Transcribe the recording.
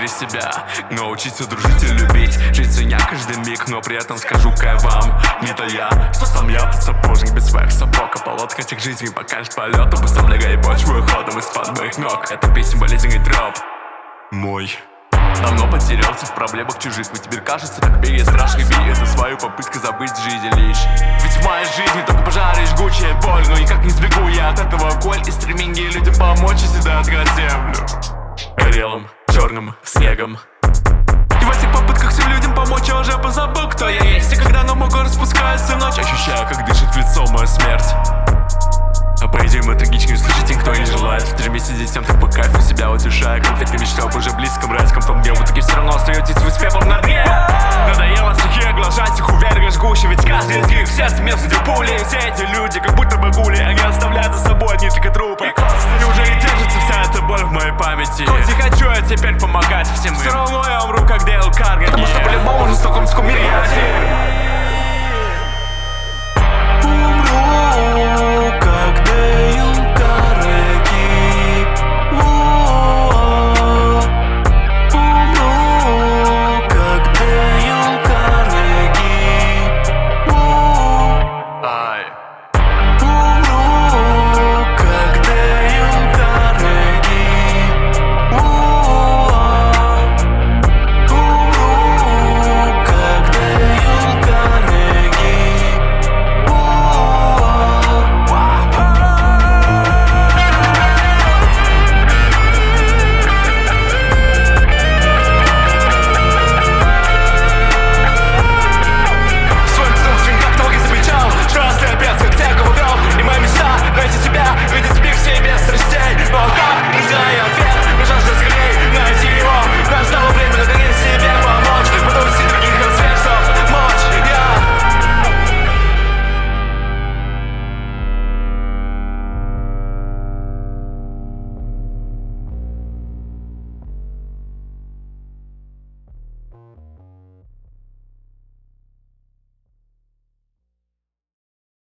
вере в себя, научиться дружить и любить, жить ценя каждый миг, но при этом скажу-ка я вам, не то я, что сам я тот сапожник без своих сапог, а полотка этих жизней покажет полету, быстро облегая почву ходом из-под моих ног. Это песня болезненный троп мой. Давно потерялся в проблемах чужих, ведь теперь кажется, так бей страшный бей. Это свою попытку забыть жизнь лишь. Ведь в моей жизни только пожары и жгучая боль, но никак не сбегу я от этого голь и стремление людям помочь, и всегда отграть землю горелым, черным снегом. И в этих попытках всем людям помочь я уже позабыл, кто я есть. И когда на мой гор распускается ночь, ощущаю, как дышит в лицо моя смерть. А по идее мы трагичнее услышать тем, кто не желает в тюрьме сидеть всем так по кайфу, себя утешая. Конфликты мечты об уже близком райском, том, где в итоге все равно остаетесь вы с пеплом на дне. Надоело страхи оглашать их, уверенно жгущий, ведь каждый из них в сердце мне всадил пули. Все эти люди как будто бы гули, они оставляют за собой одни только трупы. И уже не держится вся эта боль в моей памяти. Хоть и хочу я теперь помогать всем, все равно я умру как Дейл Карнеги, потому что по-любому в стокгольмском мире я один.